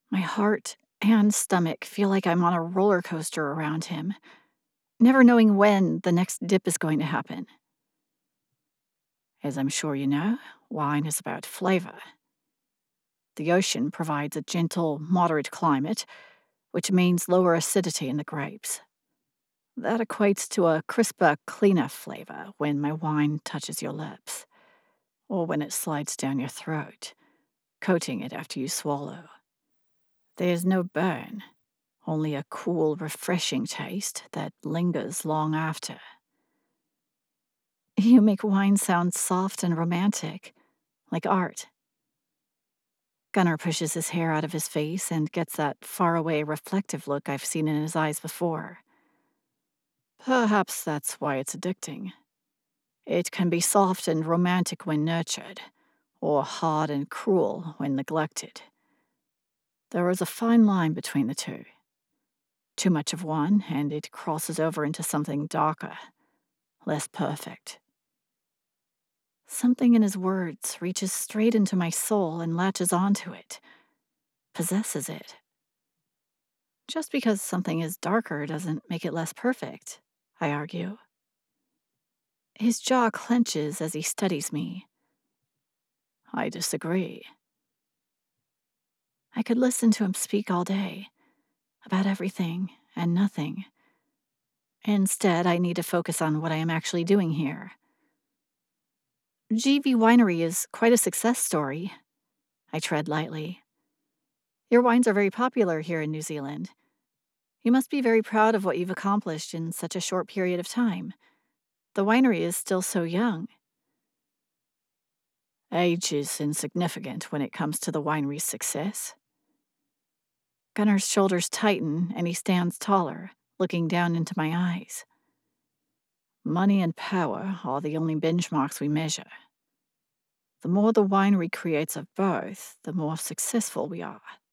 My heart and stomach feel like I'm on a roller coaster around him, never knowing when the next dip is going to happen. As I'm sure you know, wine is about flavor. The ocean provides a gentle, moderate climate, which means lower acidity in the grapes. That equates to a crisper, cleaner flavor when my wine touches your lips, or when it slides down your throat, coating it after you swallow. There's no burn, only a cool, refreshing taste that lingers long after. You make wine sound soft and romantic, like art. Gunnar pushes his hair out of his face and gets that faraway, reflective look I've seen in his eyes before. Perhaps that's why it's addicting. It can be soft and romantic when nurtured, or hard and cruel when neglected. There is a fine line between the two. Too much of one, and it crosses over into something darker, less perfect. Something in his words reaches straight into my soul and latches onto it, possesses it. Just because something is darker doesn't make it less perfect, I argue. His jaw clenches as he studies me. I disagree. I could listen to him speak all day, about everything and nothing. Instead, I need to focus on what I am actually doing here. GV Winery is quite a success story. I tread lightly. Your wines are very popular here in New Zealand. You must be very proud of what you've accomplished in such a short period of time. The winery is still so young. Age is insignificant when it comes to the winery's success. Gunnar's shoulders tighten and he stands taller, looking down into my eyes. Money and power are the only benchmarks we measure. The more the winery creates of both, the more successful we are.